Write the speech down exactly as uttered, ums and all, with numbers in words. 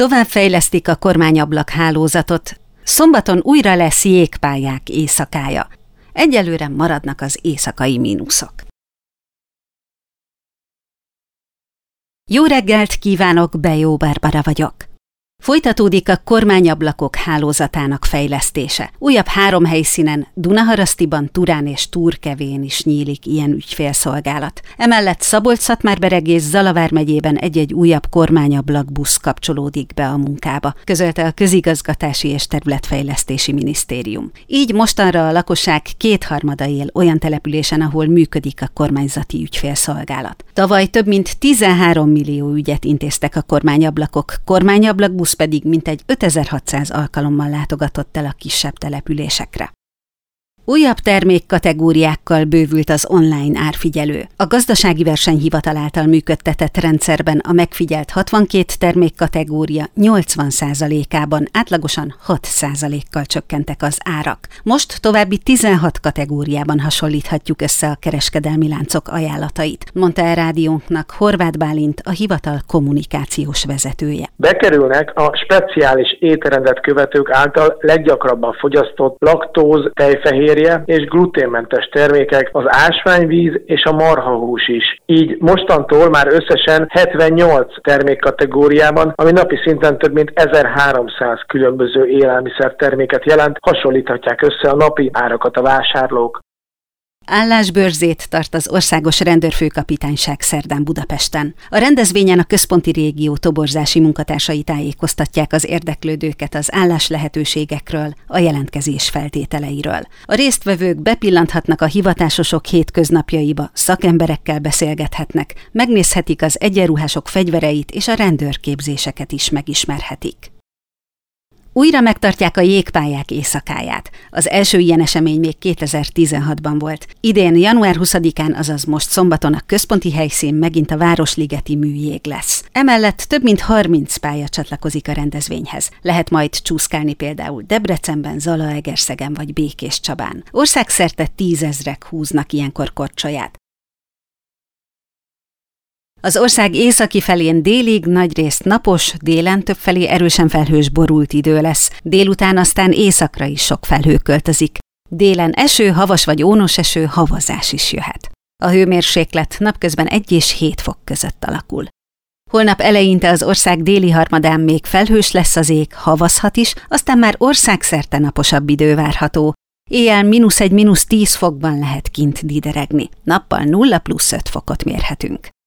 Továbbfejlesztik a kormányablak hálózatot. Szombaton újra lesz jégpályák éjszakája. Egyelőre maradnak az éjszakai mínuszok. Jó reggelt kívánok, Bejó Barbara vagyok. Folytatódik a kormányablakok hálózatának fejlesztése. Újabb három helyszínen, Dunaharasztiban, Turán és Túrkevén is nyílik ilyen ügyfélszolgálat. Emellett Szabolcs-Szatmár-Bereg és Zalavár megyében egy-egy újabb kormányablak busz kapcsolódik be a munkába, közölte a Közigazgatási és Területfejlesztési Minisztérium. Így mostanra a lakosság kétharmada él olyan településen, ahol működik a kormányzati ügyfélszolgálat. Tavaly több mint tizenhárom millió ügyet intéztek a kormányablakok, kormányablakbusz pedig mintegy ötezer-hatszáz alkalommal látogatott el a kisebb településekre. Újabb termékkategóriákkal bővült az online árfigyelő. A Gazdasági Versenyhivatal által működtetett rendszerben a megfigyelt hatvankét termékkategória nyolcvan százalékában átlagosan hat százalékkal csökkentek az árak. Most további tizenhat kategóriában hasonlíthatjuk össze a kereskedelmi láncok ajánlatait, mondta el rádiónknak Horváth Bálint, a hivatal kommunikációs vezetője. Bekerülnek a speciális étrendet követők által leggyakrabban fogyasztott laktóz, tejfehér és gluténmentes termékek, az ásványvíz és a marhahús is. Így mostantól már összesen hetvennyolc termékkategóriában, ami napi szinten több mint ezerháromszáz különböző élelmiszerterméket jelent, hasonlíthatják össze a napi árakat a vásárlók. Állásbörzét tart az Országos Rendőrfőkapitányság szerdán Budapesten. A rendezvényen a központi régió toborzási munkatársai tájékoztatják az érdeklődőket az álláslehetőségekről, a jelentkezés feltételeiről. A résztvevők bepillanthatnak a hivatásosok hétköznapjaiba, szakemberekkel beszélgethetnek, megnézhetik az egyenruhások fegyvereit és a rendőrképzéseket is megismerhetik. Újra megtartják a jégpályák éjszakáját. Az első ilyen esemény még kétezer-tizenhatban volt. Idén január huszadikán, azaz most szombaton a központi helyszín megint a Városligeti műjég lesz. Emellett több mint harminc pálya csatlakozik a rendezvényhez. Lehet majd csúszkálni például Debrecenben, Zalaegerszegen vagy Békéscsabán. Országszerte tízezrek húznak ilyenkor korcsolyát. Az ország északi felén délig nagyrészt napos, délen többfelé erősen felhős borult idő lesz, délután aztán északra is sok felhő költözik. Délen eső, havas vagy ónos eső, havazás is jöhet. A hőmérséklet napközben egy és hét fok között alakul. Holnap eleinte az ország déli harmadán még felhős lesz az ég, havazhat is, aztán már országszerte naposabb idő várható. Éjjel mínusz egy, mínusz tíz fokban lehet kint dideregni. Nappal nulla plusz öt fokot mérhetünk.